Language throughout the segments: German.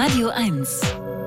Radio 1.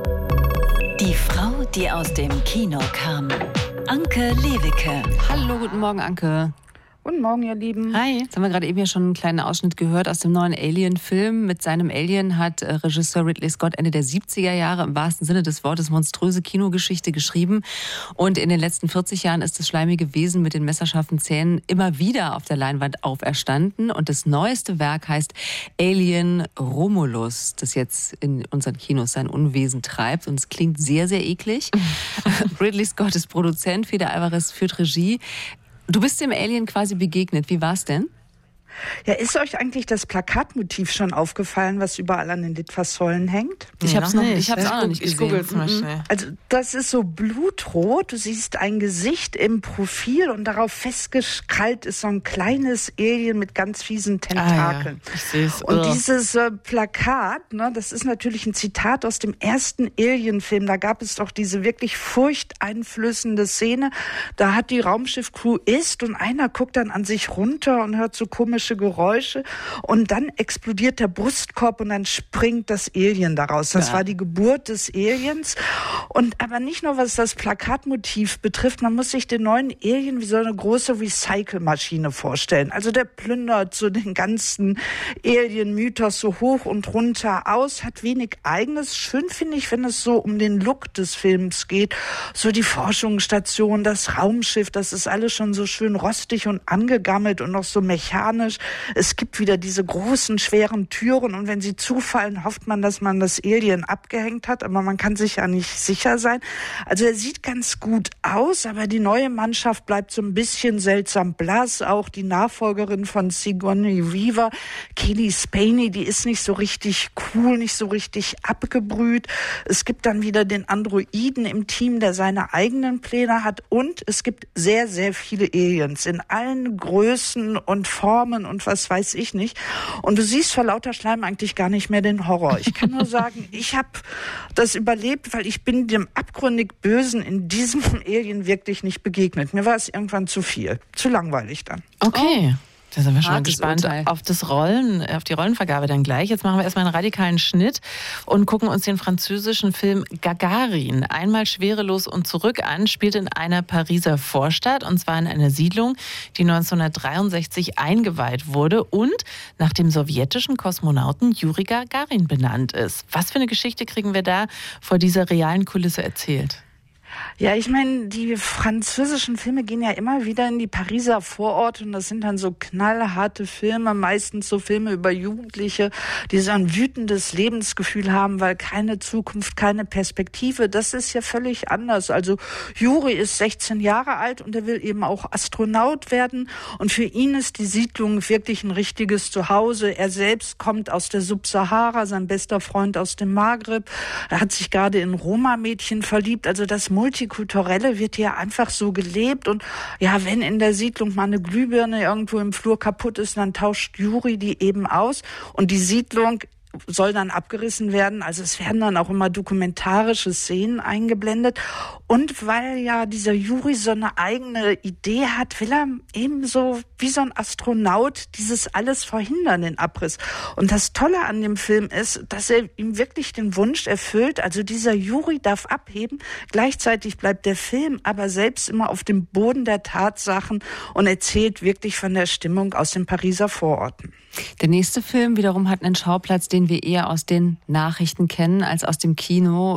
Die Frau, die aus dem Kino kam. Anke Lewicke. Hallo, guten Morgen, Anke. Guten Morgen, ihr Lieben. Hi. Jetzt haben wir gerade eben ja schon einen kleinen Ausschnitt gehört aus dem neuen Alien-Film. Mit seinem Alien hat Regisseur Ridley Scott Ende der 70er Jahre im wahrsten Sinne des Wortes monströse Kinogeschichte geschrieben. Und in den letzten 40 Jahren ist das schleimige Wesen mit den messerscharfen Zähnen immer wieder auf der Leinwand auferstanden. Und das neueste Werk heißt Alien Romulus, das jetzt in unseren Kinos sein Unwesen treibt. Und es klingt sehr, sehr eklig. Ridley Scott ist Produzent, Fede Alvarez führt Regie. Du bist dem Alien quasi begegnet. Wie war's denn? Ja, ist euch eigentlich das Plakatmotiv schon aufgefallen, was überall an den Litfaßsäulen hängt? Ich hab's auch noch nicht gesehen. Ich google es mal schnell. Also das ist so blutrot. Du siehst ein Gesicht im Profil und darauf festgekrallt ist so ein kleines Alien mit ganz fiesen Tentakeln. Ja. Ich sehe es. Und dieses Plakat, ne, das ist natürlich ein Zitat aus dem ersten Alien-Film. Da gab es doch diese wirklich furchteinflößende Szene. Da hat die Raumschiff-Crew isst und einer guckt dann an sich runter und hört so komische Geräusche und dann explodiert der Brustkorb und dann springt das Alien daraus. Das war die Geburt des Aliens. Und aber nicht nur, was das Plakatmotiv betrifft, man muss sich den neuen Alien wie so eine große Recycle-Maschine vorstellen. Also der plündert so den ganzen Alien-Mythos so hoch und runter aus, hat wenig Eigenes. Schön finde ich, wenn es so um den Look des Films geht. So die Forschungsstation, das Raumschiff, das ist alles schon so schön rostig und angegammelt und noch so mechanisch. Es gibt wieder diese großen, schweren Türen und wenn sie zufallen, hofft man, dass man das Alien abgehängt hat, aber man kann sich ja nicht sicher sein. Also er sieht ganz gut aus, aber die neue Mannschaft bleibt so ein bisschen seltsam blass. Auch die Nachfolgerin von Sigourney Weaver, Cailee Spaeny, die ist nicht so richtig cool, nicht so richtig abgebrüht. Es gibt dann wieder den Androiden im Team, der seine eigenen Pläne hat und es gibt sehr, sehr viele Aliens in allen Größen und Formen und was weiß ich nicht. Und du siehst vor lauter Schleim eigentlich gar nicht mehr den Horror. Ich kann nur sagen, ich habe das überlebt, weil ich bin dem abgründig Bösen in diesem Alien wirklich nicht begegnet. Mir war es irgendwann zu viel, zu langweilig dann. Okay. Da sind wir schon mal Hartes gespannt Urteil. auf die Rollenvergabe dann gleich. Jetzt machen wir erstmal einen radikalen Schnitt und gucken uns den französischen Film Gagarin, einmal schwerelos und zurück an, spielt in einer Pariser Vorstadt und zwar in einer Siedlung, die 1963 eingeweiht wurde und nach dem sowjetischen Kosmonauten Juri Gagarin benannt ist. Was für eine Geschichte kriegen wir da vor dieser realen Kulisse erzählt? Ja, ich meine, die französischen Filme gehen ja immer wieder in die Pariser Vororte und das sind dann so knallharte Filme, meistens so Filme über Jugendliche, die so ein wütendes Lebensgefühl haben, weil keine Zukunft, keine Perspektive. Das ist ja völlig anders. Also Juri ist 16 Jahre alt und er will eben auch Astronaut werden und für ihn ist die Siedlung wirklich ein richtiges Zuhause. Er selbst kommt aus der Subsahara, sein bester Freund aus dem Maghreb. Er hat sich gerade in Roma-Mädchen verliebt. Also das Multikulturelle wird hier einfach so gelebt und ja, wenn in der Siedlung mal eine Glühbirne irgendwo im Flur kaputt ist, dann tauscht Juri die eben aus und die Siedlung soll dann abgerissen werden. Also es werden dann auch immer dokumentarische Szenen eingeblendet. Und weil ja dieser Juri so eine eigene Idee hat, will er eben so wie so ein Astronaut dieses alles verhindern, den Abriss. Und das Tolle an dem Film ist, dass er ihm wirklich den Wunsch erfüllt. Also dieser Juri darf abheben. Gleichzeitig bleibt der Film aber selbst immer auf dem Boden der Tatsachen und erzählt wirklich von der Stimmung aus den Pariser Vororten. Der nächste Film wiederum hat einen Schauplatz, den wir eher aus den Nachrichten kennen als aus dem Kino.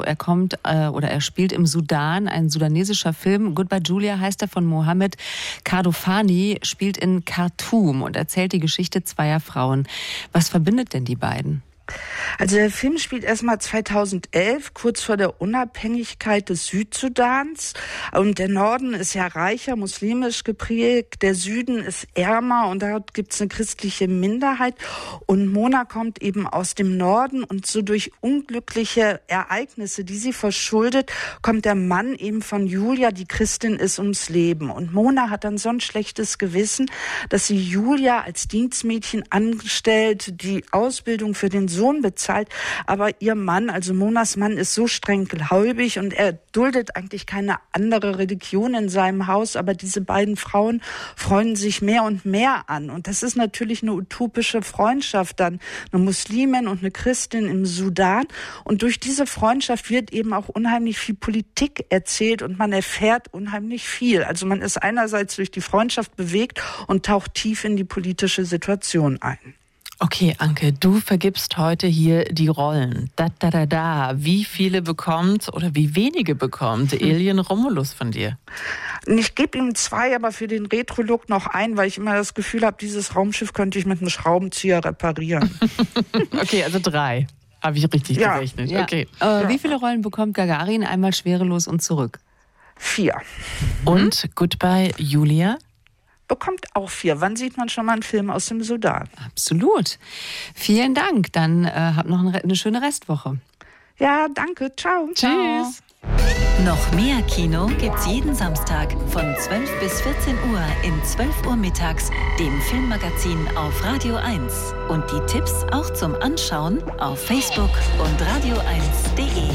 Er spielt im Sudan, ein sudanesischer Film. Goodbye Julia heißt er, von Mohammed Kardofani, spielt in Khartoum und erzählt die Geschichte zweier Frauen. Was verbindet denn die beiden? Also der Film spielt erstmal 2011, kurz vor der Unabhängigkeit des Südsudans. Und der Norden ist ja reicher, muslimisch geprägt. Der Süden ist ärmer und dort gibt's eine christliche Minderheit. Und Mona kommt eben aus dem Norden und so durch unglückliche Ereignisse, die sie verschuldet, kommt der Mann eben von Julia, die Christin ist, ums Leben. Und Mona hat dann so ein schlechtes Gewissen, dass sie Julia als Dienstmädchen anstellt, die Ausbildung für den Sohn bezahlt bezahlt. Aber ihr Mann, also Monas Mann, ist so streng gläubig und er duldet eigentlich keine andere Religion in seinem Haus. Aber diese beiden Frauen freuen sich mehr und mehr an. Und das ist natürlich eine utopische Freundschaft dann. Eine Muslimin und eine Christin im Sudan. Und durch diese Freundschaft wird eben auch unheimlich viel Politik erzählt und man erfährt unheimlich viel. Also man ist einerseits durch die Freundschaft bewegt und taucht tief in die politische Situation ein. Okay, Anke, du vergibst heute hier die Rollen. Wie viele bekommt oder wie wenige bekommt Alien Romulus von dir? Ich gebe ihm 2, aber für den Retro-Look noch 1, weil ich immer das Gefühl habe, dieses Raumschiff könnte ich mit einem Schraubenzieher reparieren. Okay, also 3. Habe ich richtig gerechnet. Ja. Okay. Wie viele Rollen bekommt Gagarin einmal schwerelos und zurück? 4. Und Goodbye Julia? Bekommt auch 4. Wann sieht man schon mal einen Film aus dem Sudan? Absolut. Vielen Dank. Dann habt noch eine schöne Restwoche. Ja, danke. Ciao. Tschüss. Noch mehr Kino gibt's jeden Samstag von 12 bis 14 Uhr in 12 Uhr mittags, dem Filmmagazin auf Radio 1. Und die Tipps auch zum Anschauen auf Facebook und radio1.de.